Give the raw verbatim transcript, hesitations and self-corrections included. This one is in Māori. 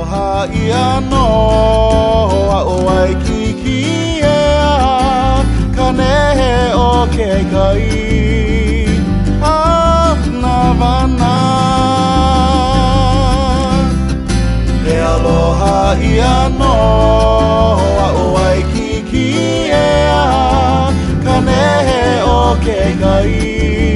aloha ia no a o Waikiki ea ka nehe o ke kai a Navana. He aloha ia no a o Waikiki ea ka nehe o ke kai